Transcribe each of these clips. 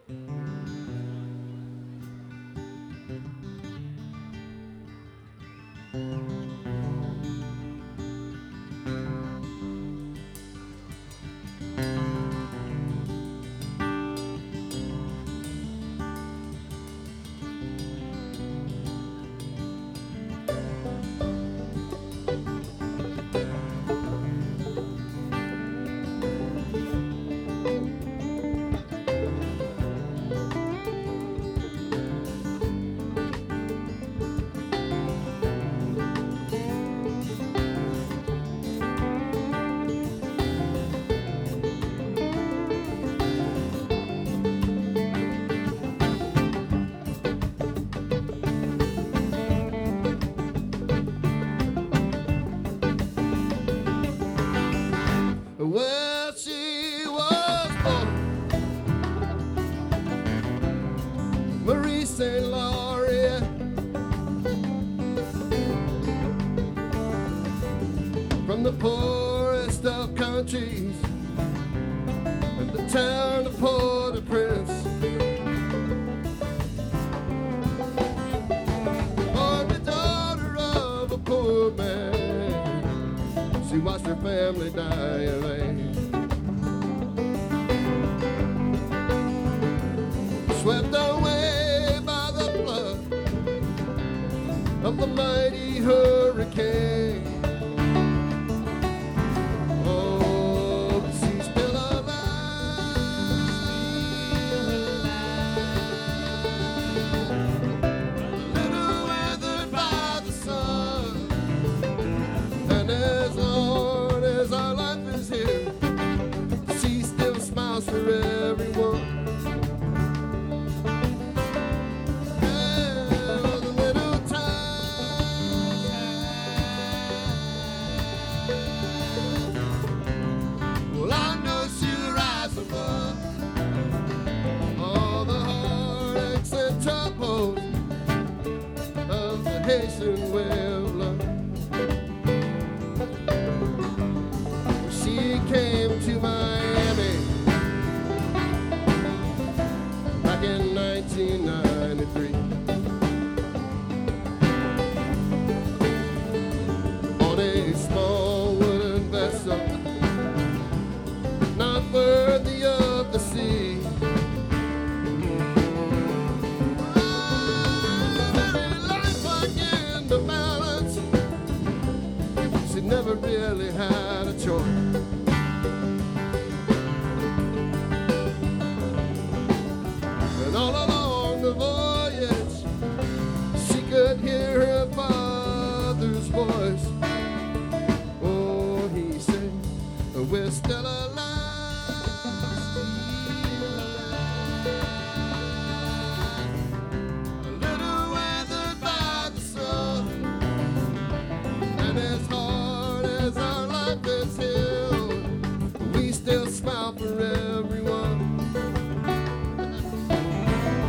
Well, she was born Marie St. Laurie, from the poorest of countries in the town of Port-au-Prince. Born the daughter of a poor man, she watched her family die of age. Swept away by the flood of the mighty hurricane. Oh, but she's still alive, a little weathered by the sun. And as long as our life is here, she still smiles for everyone. Haitian way of love. She came to Miami back in 1993 on a small wooden vessel, not worthy of the sea. Never really had a choice. And all along the voyage, she could hear her father's voice. Oh, he said, we're still alive. A little weathered by the sun, and it's hard as our life is here, we still smile for everyone.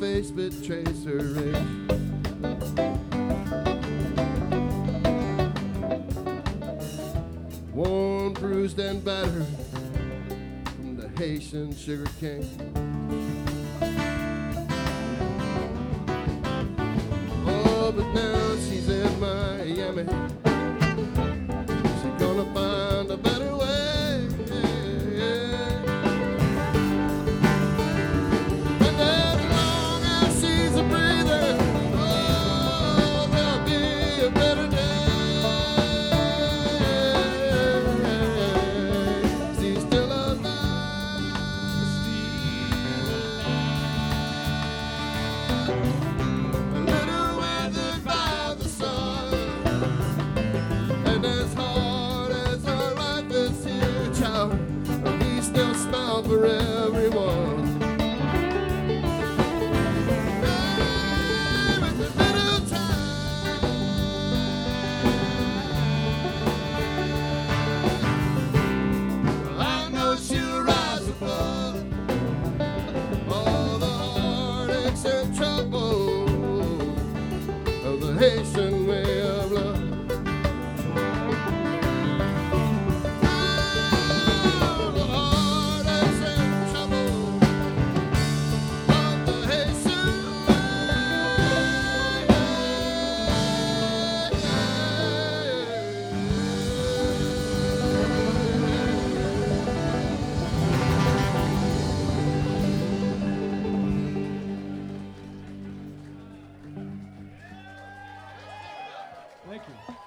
face betrays her race. Worn, bruised, and battered from the Haitian sugar cane. Oh, but now she's in Miami. She's gonna find a better way. And as long as she's a breathing, oh, there'll be a better day. She's still alive. A little weathered by the sun. And as hard as our life is here, child, we still smile for everyone. With a little time, I know she'll rise above all the heartaches and troubles of the Haitian way of love. All the heartaches and troubles of the Haitian Thank you.